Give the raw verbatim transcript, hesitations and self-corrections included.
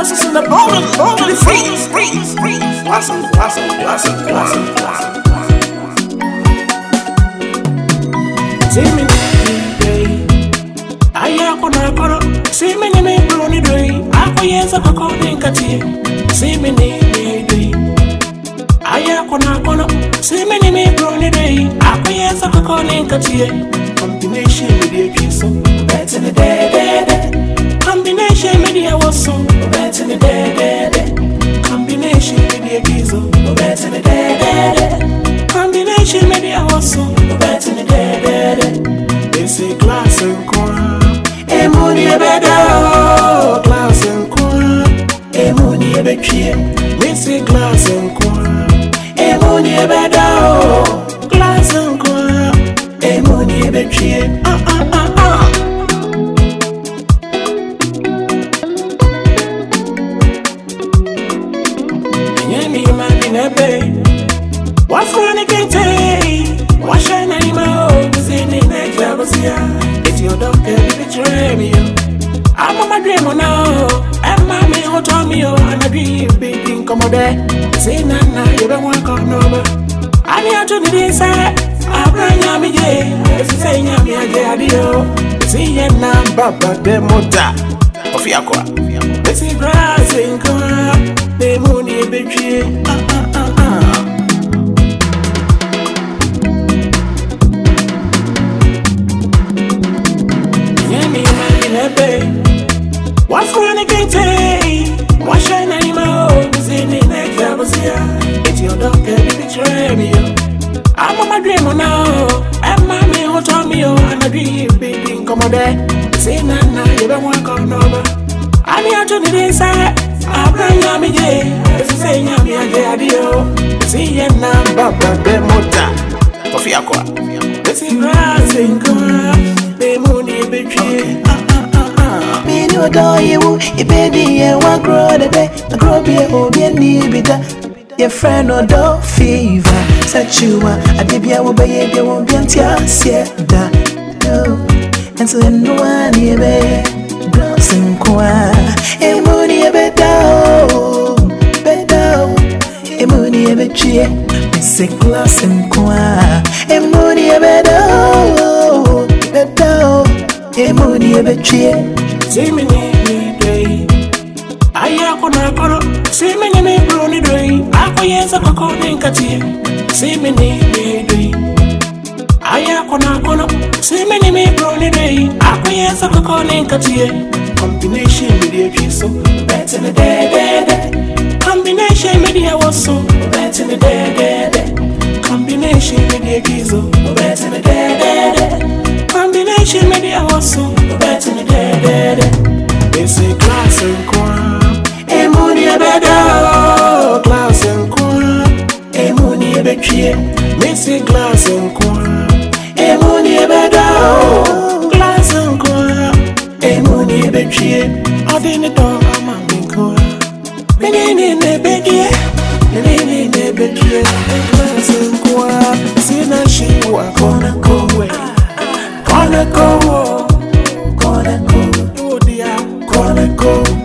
houses in the bottom, totally freeze, freeze, freeze. Blossom, blossom, blossom, blossom, blossom. See me, I am gonna go. See me, me, brony, doy. I go yes, I go in Katy. See me, me, I am gonna go. See me, me, brony, doy. I go yes, I go in Katy. Combination with the kiss, better the day. Combination with the was so better the day. Combination with the kiss, better the day. Combination with the was so better the day. They say glass and corn. Emuni better, glass and corn. Emuni better, they say glass and corn. Emuni better, glass and corn. Emuni better, ah ah ah ah. Yemi mami nebe, what funny can take? What shine I know? Zini next level here. Your doctor betray me. I'm on my dream now. And mommy who told me, oh, and I dream big thing come there. Say, Nana, you don't want to come over. I need to do this. I bring me, if you say, Yami, I get you. See, and now, Baba, the motor of Yakwa. This is grass in car. The moon is betray. Ah, ah, ah, ah. What funny can take? What shine I know? Zini next level here. It's your doctor betray me. I'm on my dream now. And mommy who told me, oh, and I dream big thing come there. Say, Nana, you don't want to come over. I need to do this. I bring me, if you say, Yami, I get you. See, and now, Baba, the motor of Yakwa. This is rising, girl. The moon is betray. Me no do you, you baby, and one grow the day. I grow be a home, you need it. Your friend or dog fever, such you are. I did be a woman, you won't be until I see that. No, and so no one here, glass and qua. A moony a better, better. A moony a better, it's a glass and qua. A moony a better, better. Emuni ebetre, see me ni day. I am gonna go. See me ni brony day. I go yes I go in Katy. See me ni day. I am gonna go. See me ni brony day. I go yes I go in Katy. Combination with the kiss, better the day. Combination with the was so better the day. Combination with the kiss, better the day. Combination maybe I was so better than the dead. They say glass and corn. Emuni better, glass and corn. Emuni better, they say glass and corn. Emuni better, glass and corn. Emuni better, I didn't know I'm a big corn. Many in the bed, many in the bed, glass and corn. See now she walk on a cold way. Gonna go, gonna go, oh dear, gonna go.